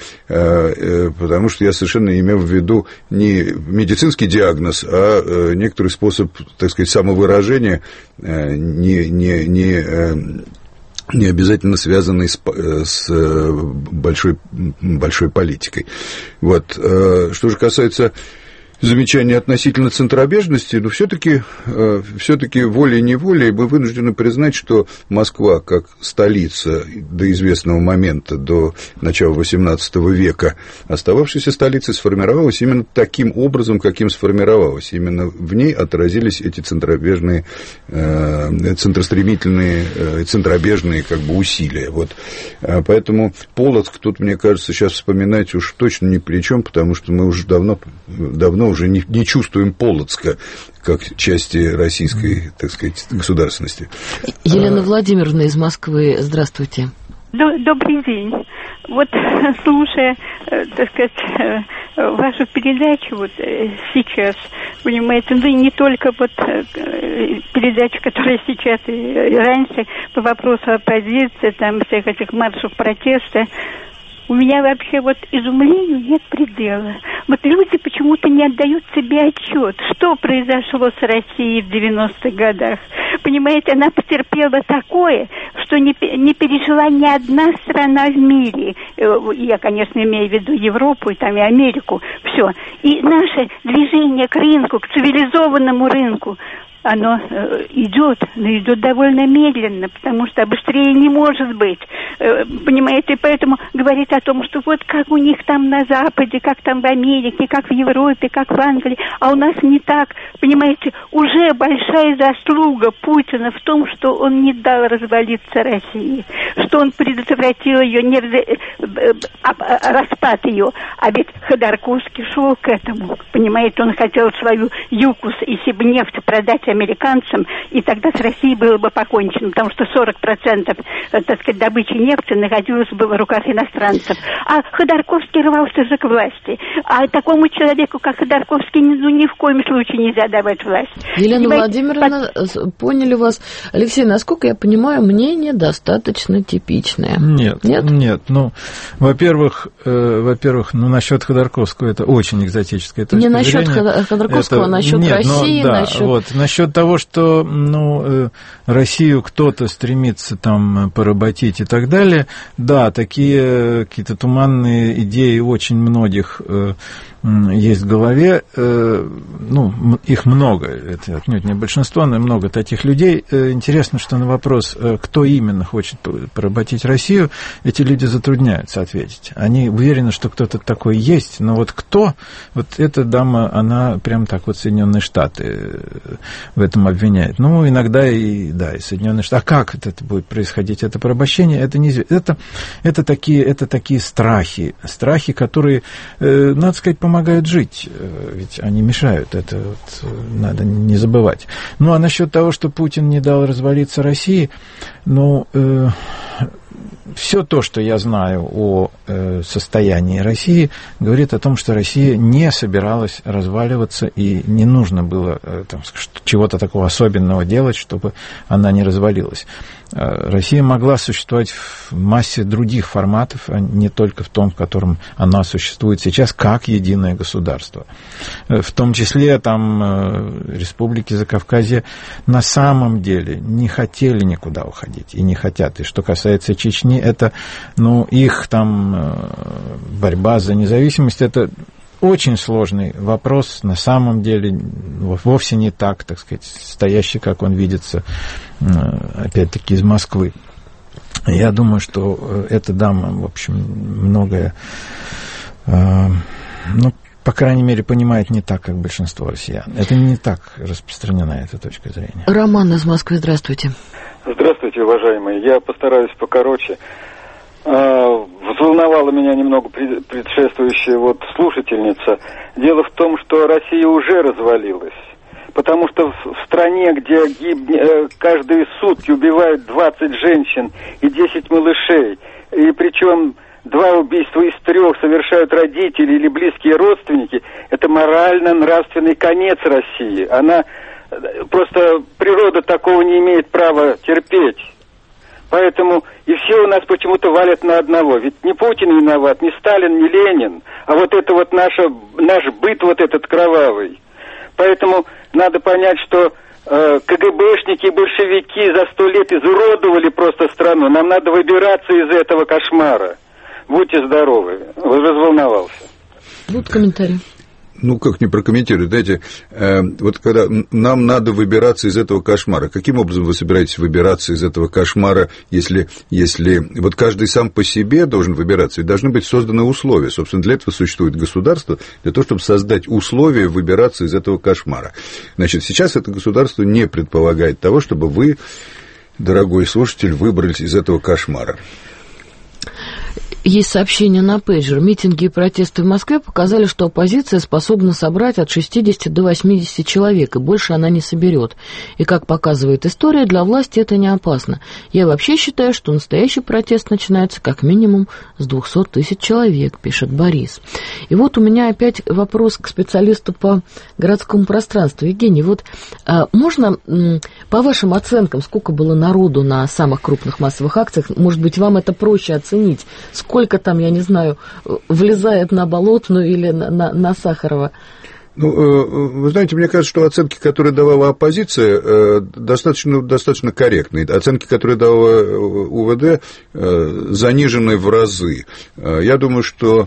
потому что я совершенно имел в виду не медицинский диагноз, а некоторый способ, так сказать, самовыражения, не обязательно связанный с большой политикой. Вот. Что же касается замечания относительно центробежности, но все-таки волей-неволей мы вынуждены признать, что Москва, как столица до известного момента, до начала XVIII века, остававшаяся столицей, сформировалась именно таким образом, каким сформировалась. Именно в ней отразились эти центробежные, центростремительные, центробежные как бы усилия. Вот. Поэтому Полоцк тут, мне кажется, сейчас вспоминать уж точно ни при чем, потому что мы уже давно уже не чувствуем Полоцка как части российской, так сказать, государственности. Елена Владимировна из Москвы, здравствуйте. Добрый день. Вот, слушая, так сказать, вашу передачу вот сейчас, понимаете, ну и не только вот передача, которая сейчас и раньше по вопросу оппозиции, там всех этих маршев протеста, у меня вообще вот изумлению нет предела. Вот люди почему-то не отдают себе отчет, что произошло с Россией в 90-х годах. Понимаете, она потерпела такое, что не пережила ни одна страна в мире. Я, конечно, имею в виду Европу и там и Америку. Все. И наше движение к рынку, к цивилизованному рынку, оно идет, но идет довольно медленно, потому что быстрее не может быть. Понимаете, поэтому говорит о том, что вот как у них там на Западе, как там в Америке, как в Европе, как в Англии, а у нас не так. Понимаете, уже большая заслуга Путина в том, что он не дал развалиться России, что он предотвратил ее распад ее. А ведь Ходорковский шел к этому. Понимаете, он хотел свою ЮКОС и Сибнефть продать американцам, и тогда с Россией было бы покончено, потому что 40%, так сказать, добычи нефти находилось бы в руках иностранцев. А Ходорковский рвался же к власти. А такому человеку, как Ходорковский, ни в коем случае нельзя давать власть. Елена Владимировна, поняли вас. Алексей, насколько я понимаю, мнение достаточно типичное. Нет. Ну, во-первых, насчет Ходорковского это очень экзотическое точка зрения. Не насчет Ходорковского, а насчет России, насчет того, что Россию кто-то стремится там поработить и так далее. Да, такие какие-то туманные идеи очень многих есть в голове, их много, это отнюдь не большинство, но много таких людей. Интересно, что на вопрос, кто именно хочет поработить Россию, эти люди затрудняются ответить. Они уверены, что кто-то такой есть, но вот кто, вот эта дама, она прям так вот Соединенные Штаты в этом обвиняет. Ну, иногда и Соединенные Штаты. А как это будет происходить, это порабощение, это неизвестно. Это такие страхи, которые, надо сказать, помогают жить, ведь они мешают, это вот надо не забывать. Ну, а насчет того, что Путин не дал развалиться России, все то, что я знаю о состоянии России, говорит о том, что Россия не собиралась разваливаться, и не нужно было чего-то такого особенного делать, чтобы она не развалилась. Россия могла существовать в массе других форматов, а не только в том, в котором она существует сейчас, как единое государство. В том числе там республики Закавказья на самом деле не хотели никуда уходить и не хотят. И что касается Чечни, это, их там борьба за независимость, это очень сложный вопрос, на самом деле вовсе не так, так сказать, стоящий, как он видится, опять-таки, из Москвы. Я думаю, что эта дама, в общем, многое, по крайней мере, понимает не так, как большинство россиян. Это не так распространена эта точка зрения. Роман из Москвы, здравствуйте. Здравствуйте, уважаемые. Я постараюсь покороче. Взволновала меня немного предшествующая слушательница. Дело в том, что Россия уже развалилась. Потому что в стране, где каждые сутки убивают 20 женщин и 10 малышей, и причем 2 убийства из 3 совершают родители или близкие родственники, это морально-нравственный конец России. Просто природа такого не имеет права терпеть. Поэтому и все у нас почему-то валят на одного. Ведь не Путин виноват, не Сталин, не Ленин, а это наш быт этот кровавый. Поэтому надо понять, что КГБшники и большевики за 100 лет изуродовали просто страну. Нам надо выбираться из этого кошмара. Будьте здоровы. Разволновался. Будут комментарии. Как не прокомментировать, знаете, когда нам надо выбираться из этого кошмара, каким образом вы собираетесь выбираться из этого кошмара, если каждый сам по себе должен выбираться, ведь должны быть созданы условия, собственно, для этого существует государство, для того, чтобы создать условия выбираться из этого кошмара. Значит, сейчас это государство не предполагает того, чтобы вы, дорогой слушатель, выбрались из этого кошмара. Есть сообщение на пейджер. Митинги и протесты в Москве показали, что оппозиция способна собрать от 60 до 80 человек, и больше она не соберет. И, как показывает история, для власти это не опасно. Я вообще считаю, что настоящий протест начинается как минимум с 200 тысяч человек, пишет Борис. И у меня опять вопрос к специалисту по городскому пространству. Евгений, можно, по вашим оценкам, сколько было народу на самых крупных массовых акциях, может быть, вам это проще оценить, сколько там, я не знаю, влезает на Болотную или на Сахарова? Вы знаете, мне кажется, что оценки, которые давала оппозиция, достаточно корректные. Оценки, которые давала УВД, занижены в разы. Я думаю, что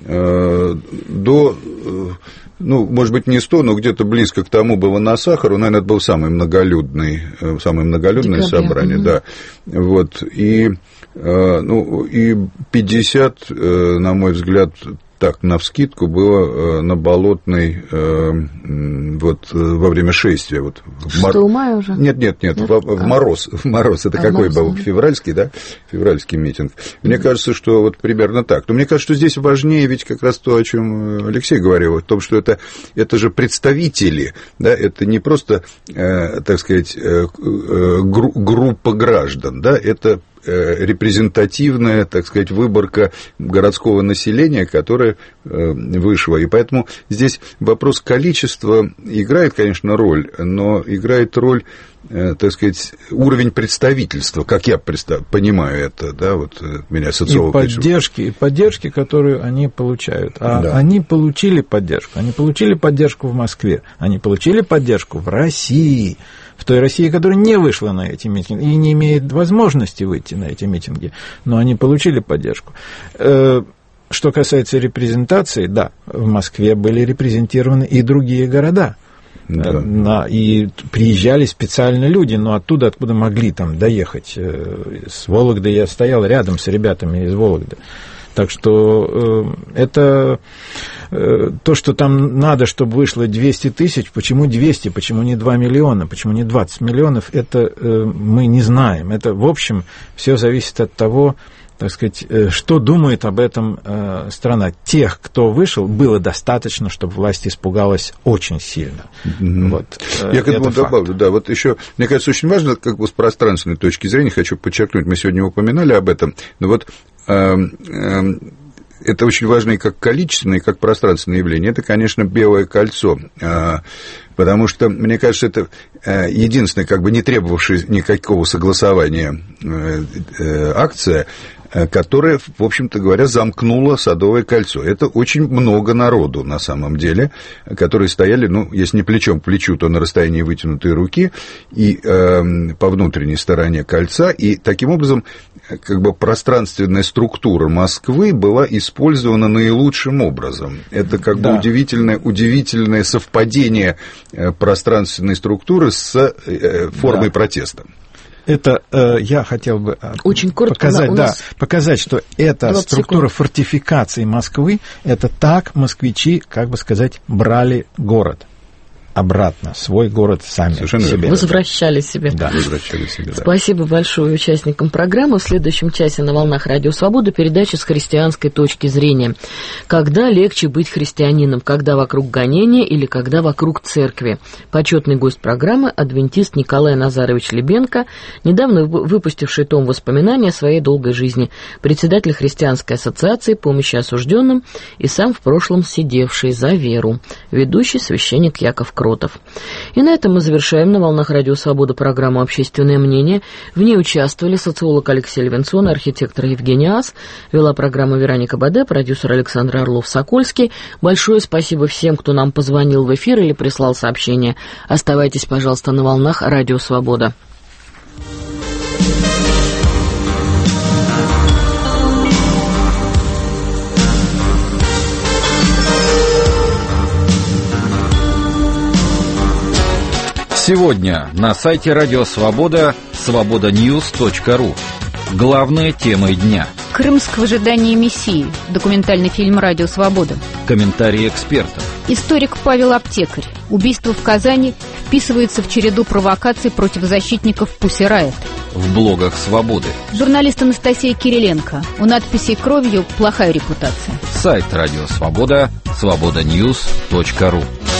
может быть, не 100, но где-то близко к тому было на Сахару. Наверное, это было самое многолюдное собрание. Да. И 50, на мой взгляд, так, навскидку, было на Болотной вот во время шествия. Вот, 6 мая уже? Нет, в мороз. Это какой был? Февральский, да? Февральский митинг. Мне кажется, что вот примерно так. Но мне кажется, что здесь важнее ведь как раз то, о чем Алексей говорил, о том, что это же представители, да, это не просто, так сказать, группа граждан, да, это репрезентативная, так сказать, выборка городского населения, которое вышло. И поэтому здесь вопрос количества играет, конечно, роль, но играет роль, так сказать, уровень представительства, как я понимаю это, да, вот меня социолог... И поддержки, которую они получают. Они получили поддержку. Они получили поддержку в Москве, они получили поддержку в России, в той России, которая не вышла на эти митинги и не имеет возможности выйти на эти митинги, но они получили поддержку. Что касается репрезентации, да, в Москве были репрезентированы и другие города. Да. И приезжали специально люди, но оттуда, откуда могли там доехать. С Вологды я стоял рядом с ребятами из Вологды. Так что это то, что там надо, чтобы вышло 200 тысяч, почему 200, почему не 2 миллиона, почему не 20 миллионов, это мы не знаем. Это, в общем, все зависит от того, так сказать, что думает об этом страна. Тех, кто вышел, было достаточно, чтобы власть испугалась очень сильно. Вот. Я к этому добавлю, да, вот еще, мне кажется, очень важно, как бы с пространственной точки зрения, хочу подчеркнуть, мы сегодня упоминали об этом, но вот это очень важно и как количественное, и как пространственное явление. Это, конечно, Белое кольцо, потому что, мне кажется, это единственная, как бы не требовавшая никакого согласования акция, которая, в общем-то говоря, замкнула Садовое кольцо. Это очень много народу, на самом деле, которые стояли, ну, если не плечом к плечу, то на расстоянии вытянутой руки и по внутренней стороне кольца, и таким образом, как бы пространственная структура Москвы была использована наилучшим образом. Это как бы удивительное совпадение пространственной структуры с формой протеста. Это я хотел бы очень коротко показать, что эта структура фортификации Москвы, это так москвичи, как бы сказать, брали город обратно, свой город сами себе. Возвращали себе. Да. Спасибо большое участникам программы. В следующем часе на волнах Радио Свобода передача с христианской точки зрения. Когда легче быть христианином? Когда вокруг гонения или когда вокруг церкви? Почетный гость программы — адвентист Николай Назарович Лебенко, недавно выпустивший том воспоминаний о своей долгой жизни, председатель Христианской ассоциации помощи осужденным и сам в прошлом сидевший за веру, ведущий священник Яков Кротов. И на этом мы завершаем на волнах Радио Свобода программу «Общественное мнение». В ней участвовали социолог Алексей Левинсон, архитектор Евгений Ас, вела программу Вероника Баде, продюсер Александр Орлов-Сокольский. Большое спасибо всем, кто нам позвонил в эфир или прислал сообщение. Оставайтесь, пожалуйста, на волнах Радио Свобода. Сегодня на сайте Радио Свобода свободаньюс.ру. Главные темы дня. Крымск в ожидании Мессии. Документальный фильм «Радио Свобода». Комментарии экспертов. Историк Павел Аптекарь. Убийство в Казани вписывается в череду провокаций против защитников Pussy Riot. В блогах Свободы. Журналист Анастасия Кириленко. У надписи «Кровью» плохая репутация. Сайт Радио Свобода свободаньюс.ру.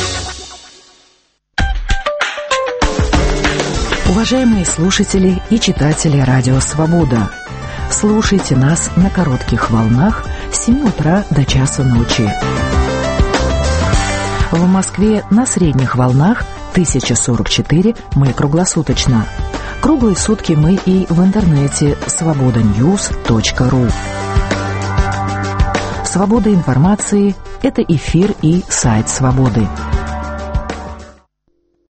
Уважаемые слушатели и читатели Радио Свобода, слушайте нас на коротких волнах с 7 утра до часа ночи. В Москве на средних волнах 1044 мы круглосуточно. Круглые сутки мы и в интернете свободаньюс.ру. Свобода информации – это эфир и сайт Свободы.